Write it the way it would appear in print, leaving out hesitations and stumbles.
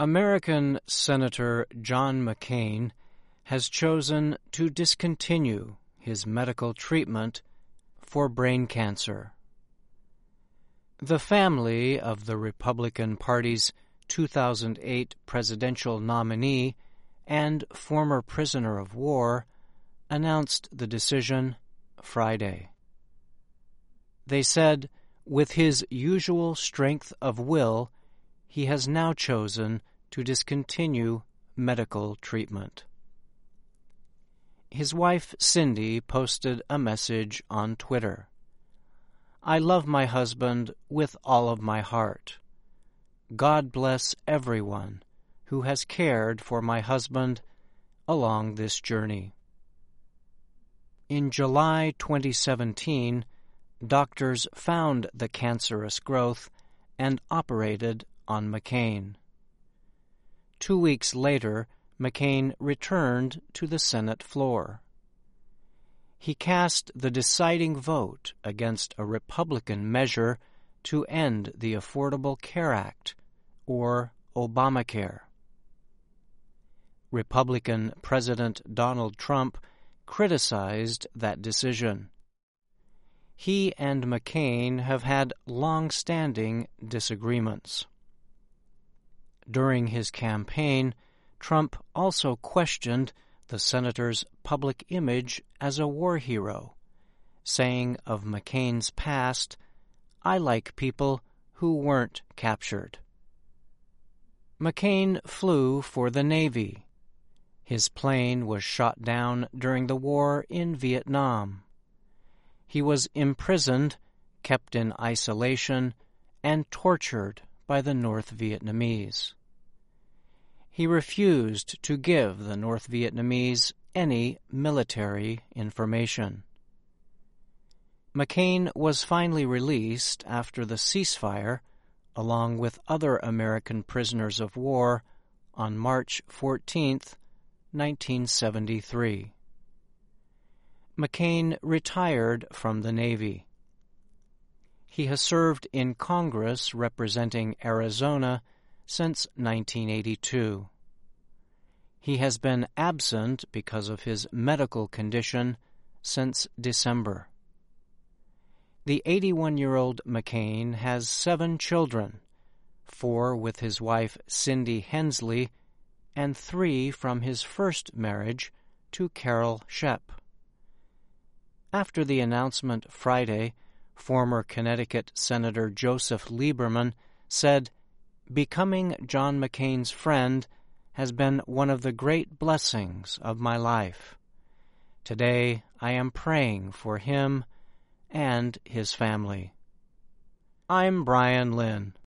American Senator John McCain has chosen to discontinue his medical treatment for brain cancer. The family of the Republican Party's 2008 presidential nominee and former prisoner of war announced the decision Friday. They said, with his usual strength of will, he has now chosen to discontinue medical treatment. His wife, Cindy, posted a message on Twitter. "I love my husband with all of my heart. God bless everyone who has cared for my husband along this journey." In July 2017, doctors found the cancerous growth and operated on McCain. 2 weeks later, McCain returned to the Senate floor. He cast the deciding vote against a Republican measure to end the Affordable Care Act, or Obamacare. Republican President Donald Trump criticized that decision. He and McCain have had long-standing disagreements. During his campaign, Trump also questioned the senator's public image as a war hero, saying of McCain's past, "I like people who weren't captured." McCain flew for the Navy. His plane was shot down during the war in Vietnam. He was imprisoned, kept in isolation, and tortured by the North Vietnamese. He refused to give the North Vietnamese any military information. McCain was finally released after the ceasefire, along with other American prisoners of war, on March 14, 1973. McCain retired from the Navy. He has served in Congress representing Arizona since 1982. He has been absent because of his medical condition since December. The 81-year-old McCain has 7 children, 4 with his wife Cindy Hensley, and 3 from his first marriage to Carol Shep. After the announcement Friday, former Connecticut Senator Joseph Lieberman said, "Becoming John McCain's friend has been one of the great blessings of my life. Today I am praying for him and his family." I'm Brian Lynn.